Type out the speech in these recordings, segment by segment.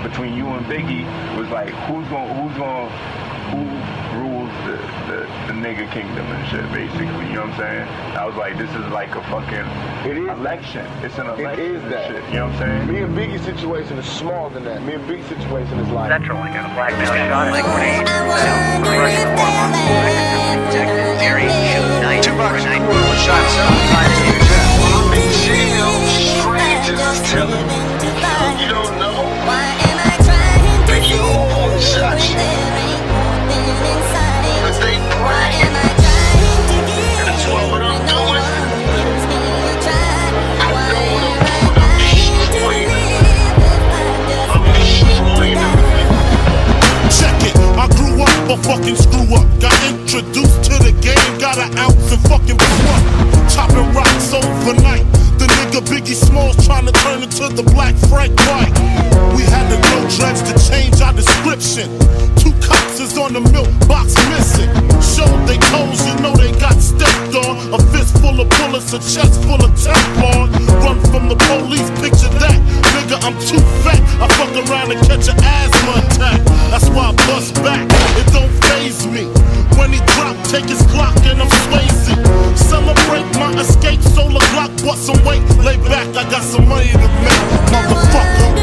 between you and Biggie was like, who rules the nigga kingdom and shit, basically, you know what I'm saying? I was like, this is like a fucking election. It's an election. It is that. Shit, you know what I'm saying? Me and Biggie's situation is smaller than that. Me and Biggie's situation is like... Central, like a blackmail shot, like grenade, Russian hormone, detective, Mary, shoot, night, $2 shots, Big jail, strangers telling me you don't know. They all shot you. But they praying. And that's what I'm doing. I know what I'm doing. I'm destroying them. Check it, I grew up a fucking screw up. Got introduced to the game, got an ounce and fucking blew up. Chopping rocks overnight. The nigga Biggie Smalls trying to turn into the Black Frank White. We had to grow dreads to change our description. 2 cops is on the milk box missing. Showed they toes, you know they got stepped on. A fist full of bullets, a chest full of Teflon. Run from the police, picture that. Nigga, I'm too fat. I fuck around and catch an asthma attack. That's why I bust back. It don't faze me. When he drop, take his Glock and I'm Swayze. Celebrate my escape, solar Glock, bust some weight. Lay back, I got some money to make, motherfucker.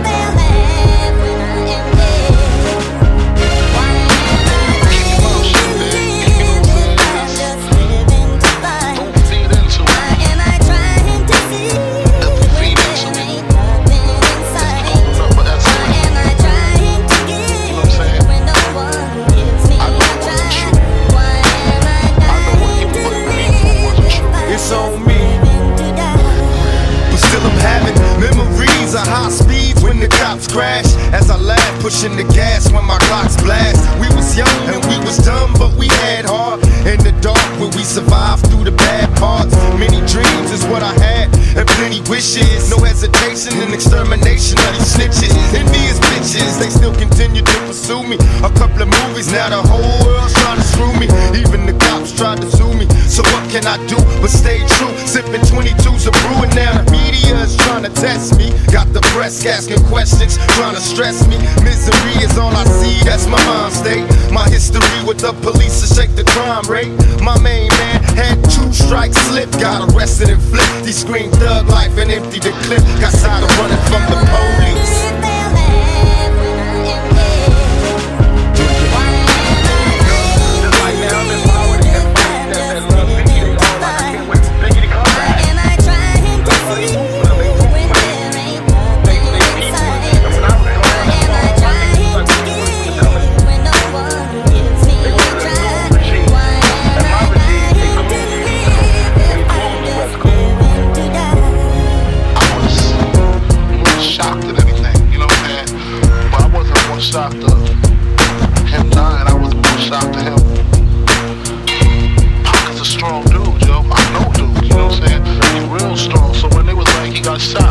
It's on me. But still I'm having memories of high speeds when the cops crash. As I laugh, pushing the gas when my clocks blast. We was young and we was dumb, but we had heart. In the dark where we survived through the bad parts. Many dreams is what I had, and plenty wishes. No hesitation and extermination of these snitches. Envious bitches, they still continue to pursue me. A couple of movies, now the whole world's trying to screw me. Even the cops tried to sue me. So what can I do but stay true? Sipping 22s of brewing now. The media is trying to test me. Got the press asking questions, trying to stress me. Misery is all I see, that's my mind state. My history with the police to shake the crime rate. My main man had 2 strikes slip. Got arrested and flipped. He screamed thug life and emptied the clip. Got tired of running from the police. Shocked of him dying, I was more shocked to him. Pocket's a strong dude, yo. I know dude, you know what I'm saying? He real strong, so when they was like he got shot,